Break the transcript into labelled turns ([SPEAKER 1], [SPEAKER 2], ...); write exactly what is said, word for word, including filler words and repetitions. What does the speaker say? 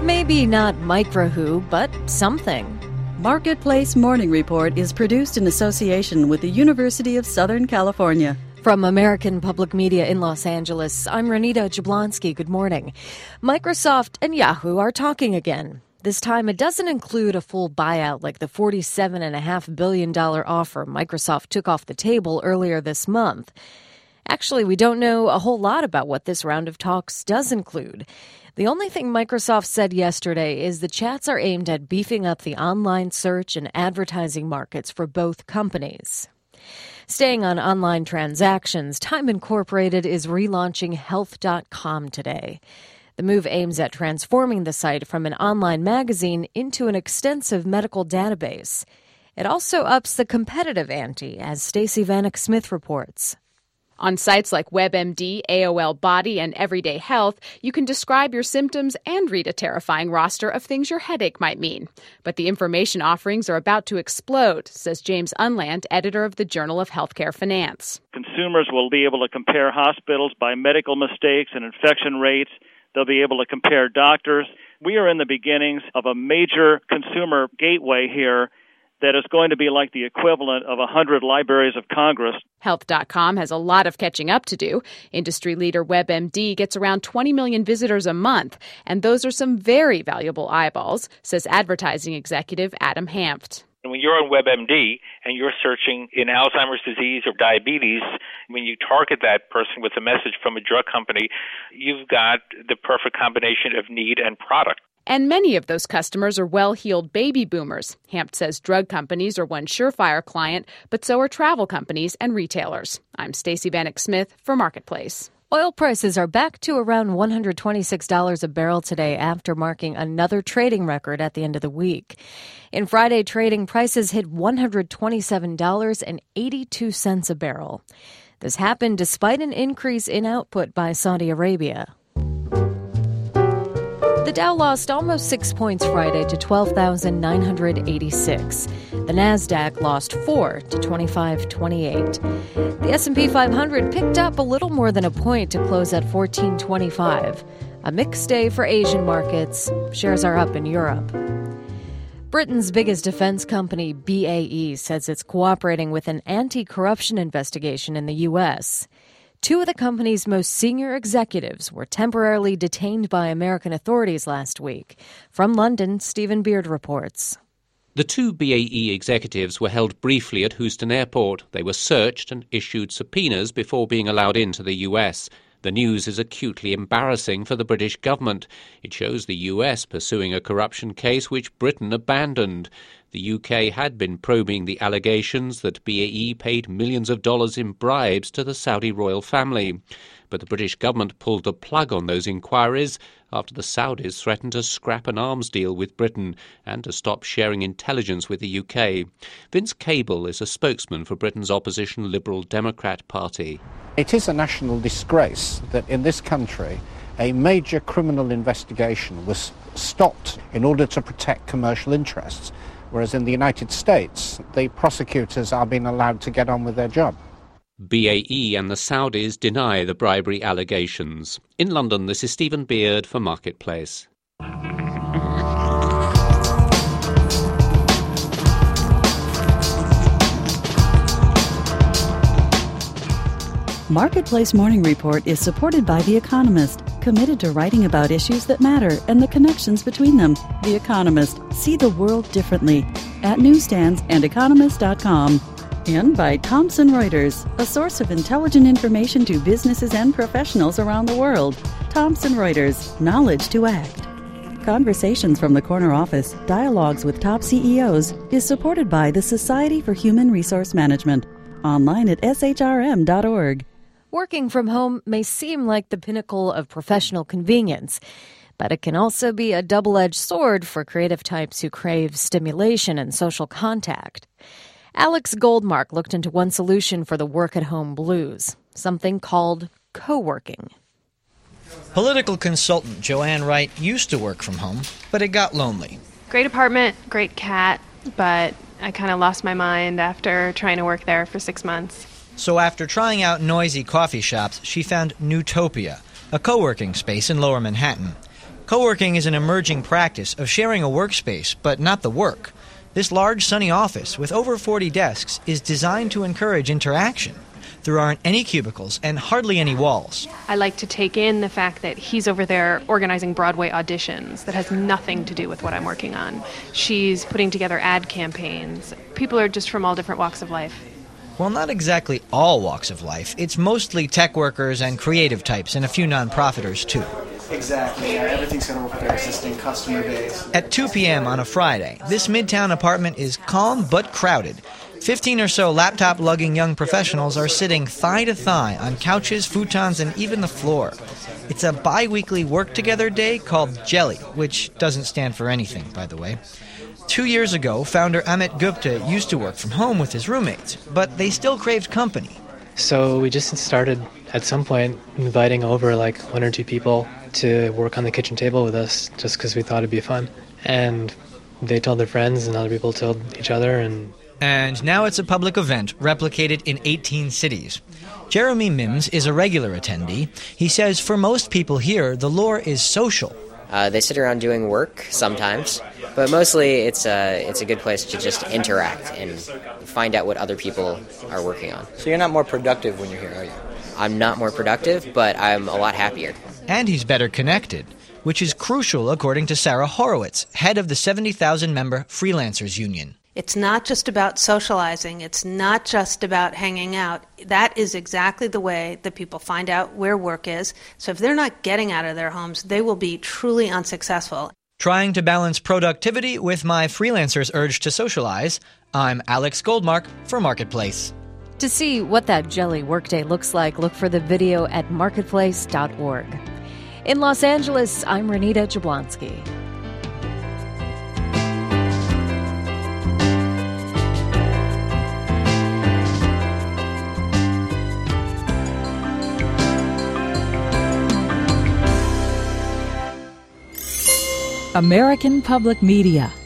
[SPEAKER 1] Maybe not micro-who, but something.
[SPEAKER 2] Marketplace Morning Report is produced in association with the University of Southern California.
[SPEAKER 1] From American Public Media in Los Angeles, I'm Renita Jablonski. Good morning. Microsoft and Yahoo are talking again. This time, it doesn't include a full buyout like the forty-seven point five billion dollars offer Microsoft took off the table earlier this month. Actually, we don't know a whole lot about what this round of talks does include. The only thing Microsoft said yesterday is the chats are aimed at beefing up the online search and advertising markets for both companies. Staying on online transactions, Time Incorporated is relaunching health dot com today. The move aims at transforming the site from an online magazine into an extensive medical database. It also ups the competitive ante, as Stacey Vanek Smith reports.
[SPEAKER 3] On sites like WebMD, A O L Body, and Everyday Health, you can describe your symptoms and read a terrifying roster of things your headache might mean. But the information offerings are about to explode, says James Unland, editor of the Journal of Healthcare Finance.
[SPEAKER 4] Consumers will be able to compare hospitals by medical mistakes and infection rates. They'll be able to compare doctors. We are in the beginnings of a major consumer gateway here that is going to be like the equivalent of one hundred Libraries of Congress.
[SPEAKER 3] health dot com has a lot of catching up to do. Industry leader WebMD gets around twenty million visitors a month, and those are some very valuable eyeballs, says advertising executive Adam Hanft.
[SPEAKER 5] When you're on WebMD and you're searching in Alzheimer's disease or diabetes, when you target that person with a message from a drug company, you've got the perfect combination of need and product.
[SPEAKER 3] And many of those customers are well-heeled baby boomers. Hanft says drug companies are one surefire client, but so are travel companies and retailers. I'm Stacey Vanek Smith for Marketplace.
[SPEAKER 1] Oil prices are back to around one hundred twenty-six dollars a barrel today after marking another trading record at the end of the week. In Friday trading, prices hit one hundred twenty-seven dollars and eighty-two cents a barrel. This happened despite an increase in output by Saudi Arabia. The Dow lost almost six points Friday to twelve thousand nine hundred eighty-six. The Nasdaq lost four to twenty-five twenty-eight. The S and P five hundred picked up a little more than a point to close at fourteen twenty-five. A mixed day for Asian markets. Shares are up in Europe. Britain's biggest defense company, B A E, says it's cooperating with an anti-corruption investigation in the U S Two of the company's most senior executives were temporarily detained by American authorities last week. From London, Stephen Beard reports.
[SPEAKER 6] The two B A E executives were held briefly at Houston Airport. They were searched and issued subpoenas before being allowed into the U S. The news is acutely embarrassing for the British government. It shows the U S pursuing a corruption case which Britain abandoned. The U K had been probing the allegations that B A E paid millions of dollars in bribes to the Saudi royal family. But the British government pulled the plug on those inquiries after the Saudis threatened to scrap an arms deal with Britain and to stop sharing intelligence with the U K. Vince Cable is a spokesman for Britain's opposition Liberal Democrat Party.
[SPEAKER 7] It is a national disgrace that in this country a major criminal investigation was stopped in order to protect commercial interests, whereas in the United States the prosecutors are being allowed to get on with their job.
[SPEAKER 6] B A E and the Saudis deny the bribery allegations. In London, this is Stephen Beard for Marketplace.
[SPEAKER 2] Marketplace Morning Report is supported by The Economist, committed to writing about issues that matter and the connections between them. The Economist. See the world differently at newsstands and economist dot com. And by Thomson Reuters, a source of intelligent information to businesses and professionals around the world. Thomson Reuters, knowledge to act. Conversations from the Corner Office, Dialogues with Top C E Os, is supported by the Society for Human Resource Management. Online at s h r m dot org.
[SPEAKER 1] Working from home may seem like the pinnacle of professional convenience, but it can also be a double-edged sword for creative types who crave stimulation and social contact. Alex Goldmark looked into one solution for the work-at-home blues, something called co-working.
[SPEAKER 8] Political consultant Joanne Wright used to work from home, but it got lonely.
[SPEAKER 9] Great apartment, great cat, but I kind of lost my mind after trying to work there for six months.
[SPEAKER 8] So after trying out noisy coffee shops, she found Newtopia, a co-working space in Lower Manhattan. Co-working is an emerging practice of sharing a workspace, but not the work. This large, sunny office with over forty desks is designed to encourage interaction. There aren't any cubicles and hardly any walls.
[SPEAKER 9] I like to take in the fact that he's over there organizing Broadway auditions that has nothing to do with what I'm working on. She's putting together ad campaigns. People are just from all different walks of life.
[SPEAKER 8] Well, not exactly all walks of life. It's mostly tech workers and creative types and a few non-profiters, too.
[SPEAKER 10] Exactly. Yeah, everything's going to work with their existing customer base.
[SPEAKER 8] At two p.m. on a Friday, this midtown apartment is calm but crowded. Fifteen or so laptop-lugging young professionals are sitting thigh-to-thigh on couches, futons, and even the floor. It's a bi-weekly work-together day called Jelly, which doesn't stand for anything, by the way. Two years ago, founder Amit Gupta used to work from home with his roommates, but they still craved company.
[SPEAKER 11] So we just started, at some point, inviting over like one or two people to work on the kitchen table with us, just because we thought it'd be fun. And they told their friends, and other people told each other, and...
[SPEAKER 8] And now it's a public event replicated in eighteen cities. Jeremy Mims is a regular attendee. He says for most people here, the lure is social.
[SPEAKER 12] Uh, they sit around doing work sometimes, but mostly it's a, it's a good place to just interact and find out what other people are working on.
[SPEAKER 10] So you're not more productive when you're here, are you?
[SPEAKER 12] I'm not more productive, but I'm a lot happier.
[SPEAKER 8] And he's better connected, which is crucial according to Sarah Horowitz, head of the seventy thousand member Freelancers Union.
[SPEAKER 13] It's not just about socializing. It's not just about hanging out. That is exactly the way that people find out where work is. So if they're not getting out of their homes, they will be truly unsuccessful.
[SPEAKER 8] Trying to balance productivity with my freelancer's urge to socialize, I'm Alex Goldmark for Marketplace.
[SPEAKER 1] To see what that Jelly workday looks like, look for the video at marketplace dot org. In Los Angeles, I'm Renita Jablonski.
[SPEAKER 2] American Public Media